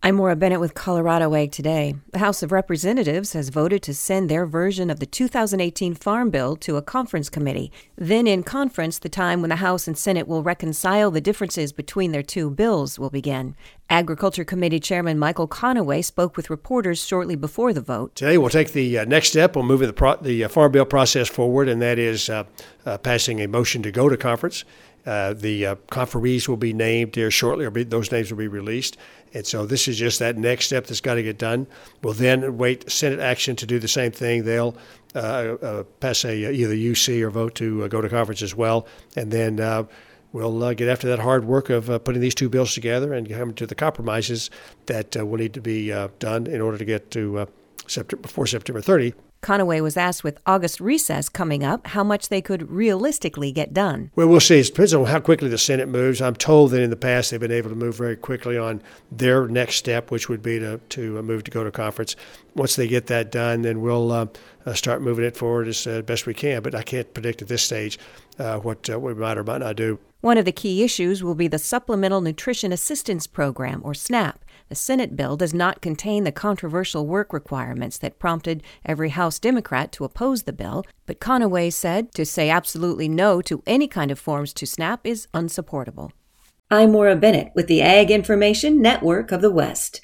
I'm Maura Bennett with Colorado Ag Today. The House of Representatives has voted to send their version of the 2018 Farm Bill to a conference committee. Then in conference, the time when the House and Senate will reconcile the differences between their two bills will begin. Agriculture Committee Chairman Michael Conaway spoke with reporters shortly before the vote. Today we'll take the next step. We'll move the Farm Bill process forward, and that is passing a motion to go to conference. The conferees will be named here shortly, or those names will be released. And so this is just that next step that's got to get done. We'll then wait Senate action to do the same thing. They'll pass either UC or vote to go to conference as well. And then we'll get after that hard work of putting these two bills together and come to the compromises that will need to be done in order to get to before September 30. Conaway was asked, with August recess coming up, how much they could realistically get done. Well, we'll see. It depends on how quickly the Senate moves. I'm told that in the past they've been able to move very quickly on their next step, which would be to move to go to conference. Once they get that done, then we'll start moving it forward as best we can. But I can't predict at this stage what we might or might not do. One of the key issues will be the Supplemental Nutrition Assistance Program, or SNAP. The Senate bill does not contain the controversial work requirements that prompted every House Democrat to oppose the bill, but Conaway said to say absolutely no to any kind of forms to SNAP is unsupportable. I'm Maura Bennett with the Ag Information Network of the West.